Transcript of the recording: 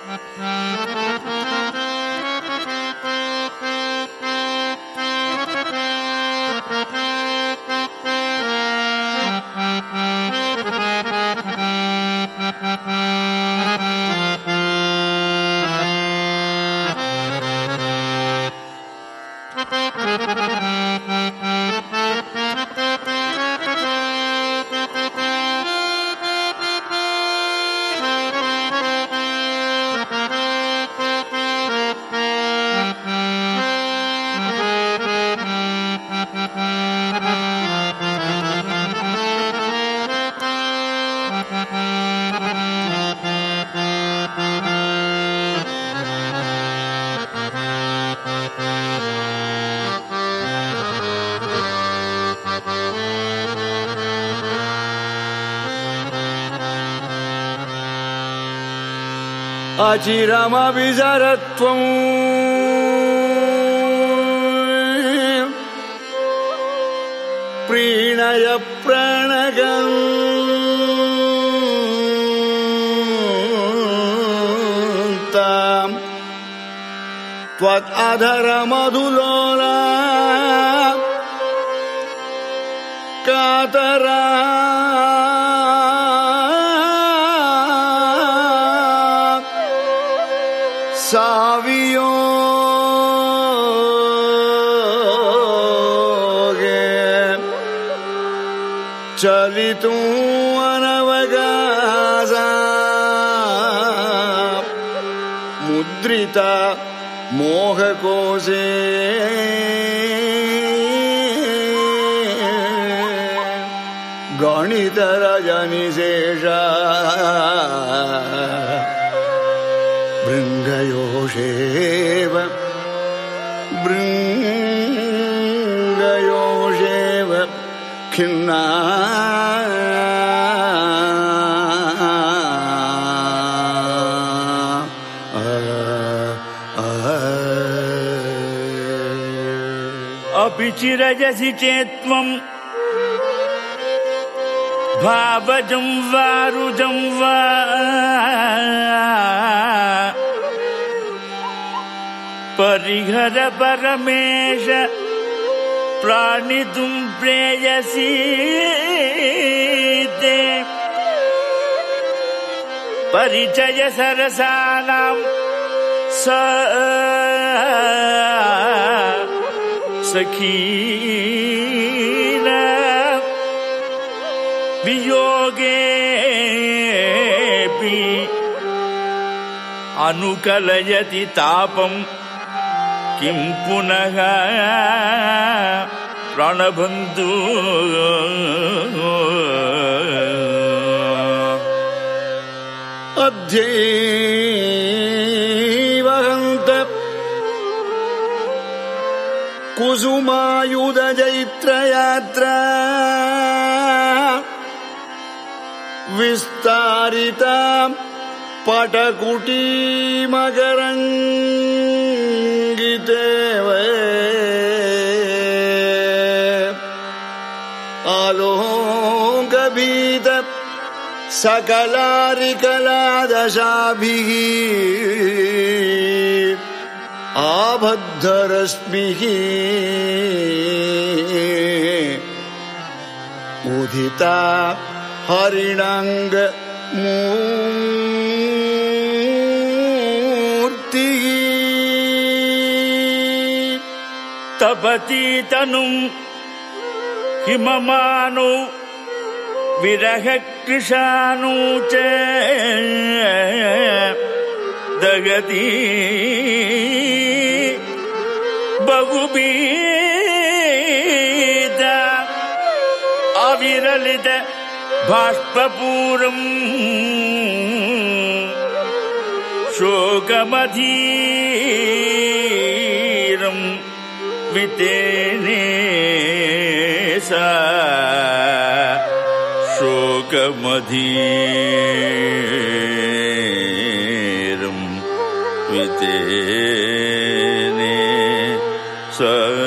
ಅಚಿರಮವಿಜರತ್ವಂ ಪ್ರೀಣಯ ಪ್ರಾಣಗಂ ತ್ವದಧರ ಮಧುಲೋಲ ಕಾತರ ಸಾವಿಯೋಗೆ ಚಲಿತು ಅನವಗಾಸ ಮುದ್ರಿತ ಮೋಹಕೋಶೆ ಗಣಿತ ರಜನಿಶೇಷ ಭೃಂಗಯೋಷೇವ ಭೃಂಗಯೋಷೇವ ಖಿನ್ನ अपि चिरजसि चेत्त्वं भावजं वा रुजं वा परिहर परमेश प्राणितुं प्रेयसी ते परिचय सरसानां सखीन वियोगेऽपि अनुकलयति तापं किं पुनः प्राणबन्धु अध्यैवहन्त ಕುಸುಮಾಯುಧ ಜೈತ್ರಯಾತ್ರ ವಿಸ್ತಾರಿತ ಪಟಕುಟಿ ಮಕರಂಗಿತೇವ ಆಲೋಕಭೀತ ಸಕಲಾರಿಕಲಾದಶಾಭಿಃ ಆಬದ್ಧರಶ್ಮಿಃ ಉದಿತ ಹರಿಣಾಂಗ ಮೂರ್ತಿ ತಪತಿ ತನುಂ ಹಿಮಮಾನೋ ವಿರಹ ಕೃಶಾನೂ ಚ ದಗತಿ ಬಹುಬೀದ ಅವಿರಲಿತ ಬಾಷ್ಪಪೂರಂ ಶೋಕಮಧೀರಂ ವಿತೇನೆ ಸಾ ಶೋಕಮಧೀರಂ ವಿತೇನೆ ಸ